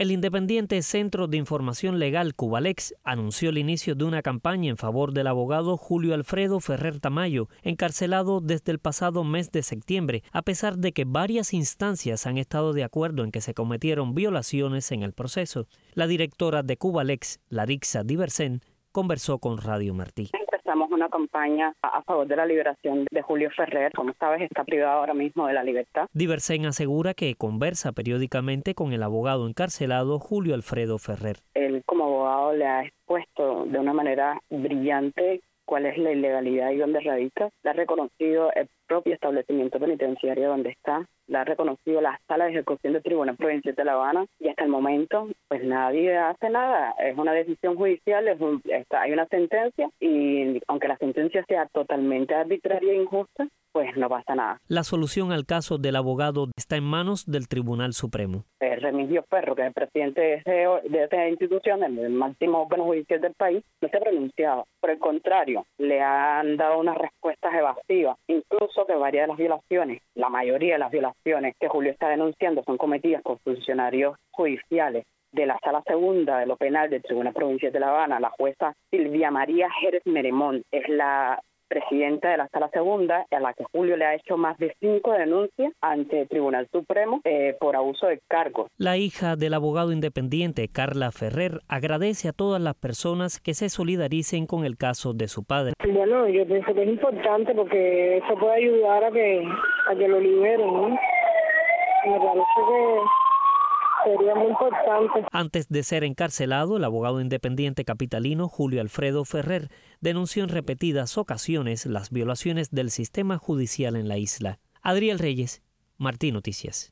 El independiente Centro de Información Legal Cubalex anunció el inicio de una campaña en favor del abogado Julio Alfredo Ferrer Tamayo, encarcelado desde el pasado mes de septiembre, a pesar de que varias instancias han estado de acuerdo en que se cometieron violaciones en el proceso. La directora de Cubalex, Larixa Diversen, conversó con Radio Martí. Empezamos una campaña a favor de la liberación de Julio Ferrer. Como sabes, está privado ahora mismo de la libertad. Diversen asegura que conversa periódicamente con el abogado encarcelado Julio Alfredo Ferrer. Él como abogado le ha expuesto de una manera brillante cuál es la ilegalidad y dónde radica. Le ha reconocido el propio establecimiento penitenciario donde está, le ha reconocido la sala de ejecución del Tribunal Provincial de La Habana y hasta el momento pues nadie hace nada. Es una decisión judicial, hay una sentencia y aunque la sentencia sea totalmente arbitraria e injusta, pues no pasa nada. La solución al caso del abogado está en manos del Tribunal Supremo. Remigio Ferro, que es el presidente de esta institución, el máximo órgano judicial del país, no se ha pronunciado. Por el contrario, le han dado unas respuestas evasivas, incluso que varias de las violaciones, la mayoría de las violaciones que Julio está denunciando son cometidas por funcionarios judiciales de la Sala Segunda de lo Penal del Tribunal Provincial de La Habana. La jueza Silvia María Jerez Meremón es la presidenta de la Sala Segunda, a la que Julio le ha hecho más de 5 denuncias ante el Tribunal Supremo por abuso de cargo. La hija del abogado independiente, Carla Ferrer, agradece a todas las personas que se solidaricen con el caso de su padre. Bueno, yo pienso que es importante porque eso puede ayudar a que lo liberen, ¿no? Me parece que sería muy importante. Antes de ser encarcelado, el abogado independiente capitalino Julio Alfredo Ferrer denunció en repetidas ocasiones las violaciones del sistema judicial en la isla. Adriel Reyes, Martí Noticias.